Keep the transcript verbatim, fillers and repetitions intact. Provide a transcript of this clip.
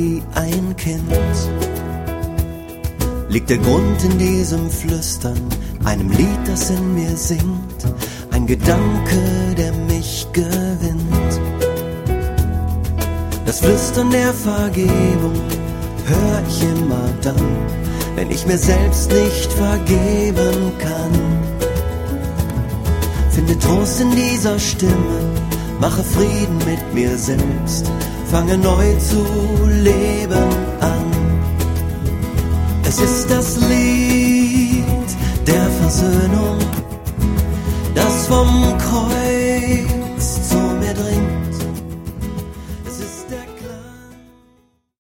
wie ein Kind. Liegt der Grund in diesem Flüstern, einem Lied, das in mir singt, ein Gedanke, der mich gewinnt. Das Flüstern der Vergebung hör ich immer dann, wenn ich mir selbst nicht vergeben kann. Finde Trost in dieser Stimme, mache Frieden mit mir selbst, fange neu zu leben an. Es ist das Lied der Versöhnung,